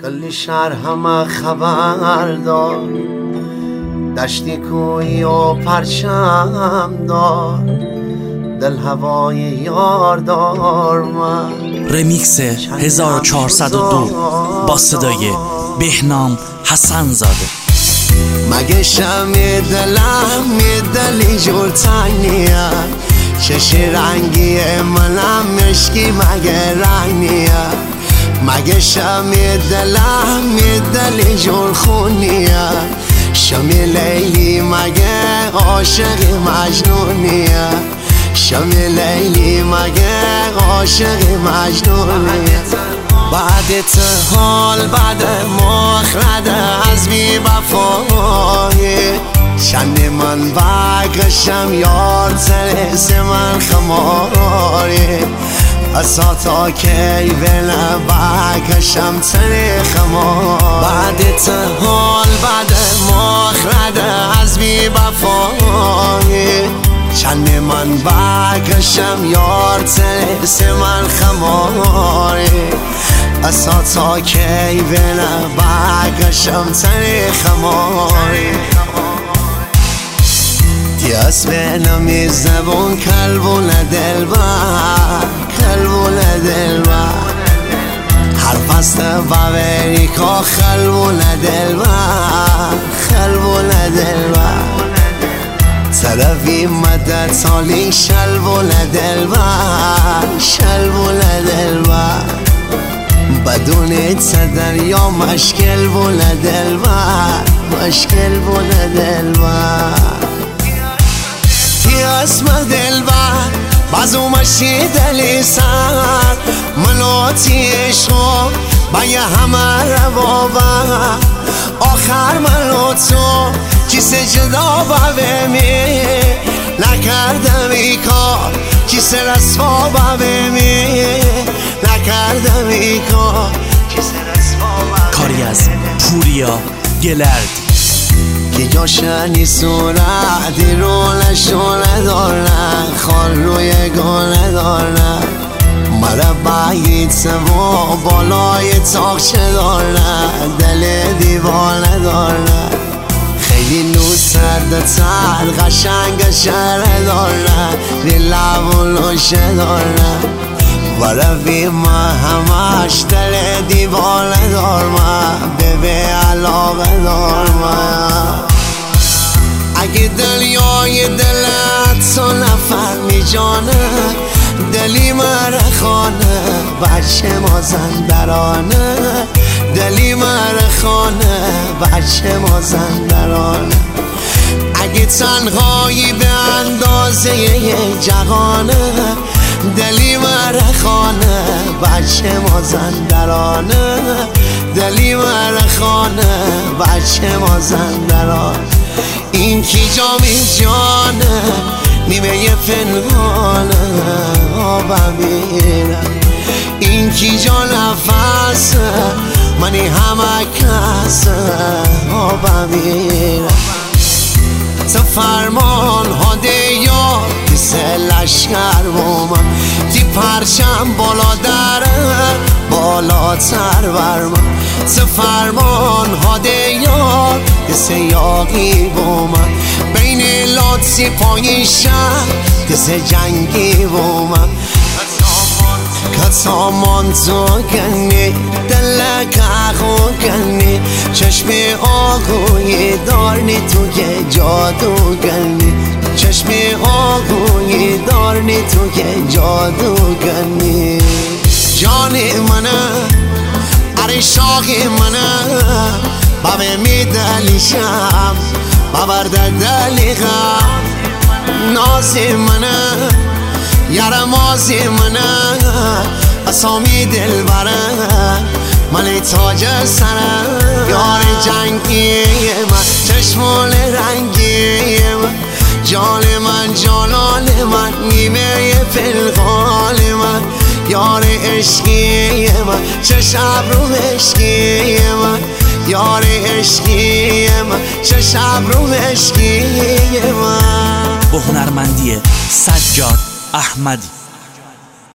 کل شهر همه خبر دار، دشتی کوی و پرچم دار، دل هوای یار دار. من رمیکس 1402 با صدای بهنام حسن زاده. مگه شمی دلم یه دلی جور تنیه، چش رنگی منم مشکی مگه رنگ نیه. مگه شمی دلم یه دلی جور خونیه، شمی لیلی مگه عاشق مجنونیه. شمی لیلی مگه عاشق مجنونیه. بعدت حال بعد مخرده از بی وفایی، چند من بگشم یار ترس من خماری. اصا تا کی بله بگشم تر خمار. بعدت حال بعد مخرده از بی وفایی، چند من بگشم یار ترس من خماری. اصا تا کی بله بگشم تر خماری. دیاس بینمی زبون کلبون دلبر، کلبون دلبر. هر فست بابری که خلبون دلبر، خلبون دلبر. طرفی مدد سالی شلبون دلبر، شلبون دلبر. بدون دریا مشکل بول دلبر، مشکل بول دلبر. اسم دلبر بازو مشی دلی سر، منوتی عشق با یه همه روابر. آخر منو تو کیسه جدا ببینی، نکردم ای کار کیسه رسوا ببینی، نکردم ای کار کیسه رسوا. کاری از پوریا گلرد که جاشنی صورتی رو نشونه دارن، خال روی گونه دارن. مربعی سوا بالای تاقچه دارن، دل دیوانه دارن. خیلی نو سرد تر قشنگ شهره دارن، بی لب و لوشه دارن. ورفی ما همش دل دیوانه دارم، به علاقه دارم. اگه دلیای دلت تو نفهمی جانه، دلی مرخانه بچه مازندرانه. دلی مرخانه بچه مازندرانه. اگه تنهایی به اندازه جهانه، دلی مرخانه بچه مازندرانه. دلی مرخانه بچه مازندرانه. این کی جامی جانه نیمه پنهانه آبم میره. این کی جا نفسه منی همه کسه آبم میره. تو فرمان هاده یا کسه لشکر بومم، تی پرچم بالا دره بالاتر برمم. تو فرمان هاده یا کسه یاقی بومم، بین لاتسی پای شهر کسه جنگی بومم. کتامان تو کنی دلک آقو کنی، چشم آقوی دارنی تو که جادو کنی. چشم آقوی دارنی تو که جادو کنی. جانی منه اره شاقی منه، بابه می دلیشم ببرده دلیقم. نازی منه یارمازی منه، اسامی دل بره من تاج سره. یار جنگی من چشمال رنگی من، جان من جانان من نیمه پلغال من. یار عشقی من چه شب رو عشقی من، یار عشقی من چه شب رو عشقی من. با هنرمندی سجاد احمدی.